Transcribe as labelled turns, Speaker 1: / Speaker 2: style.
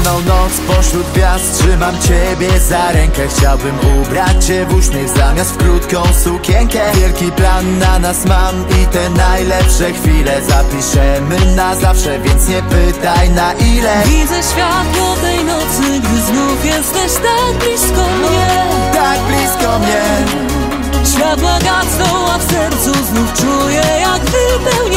Speaker 1: Bezsenną noc pośród gwiazd trzymam ciebie za rękę. Chciałbym ubrać cię w uśmiech zamiast w krótką sukienkę. Wielki plan na nas mam i te najlepsze chwile zapiszemy na zawsze, więc nie pytaj na ile.
Speaker 2: Widzę światło tej nocy, gdy znów jesteś tak blisko mnie.
Speaker 1: Tak blisko mnie.
Speaker 2: Światła gasną, a w sercu znów czuję, jak wypełnia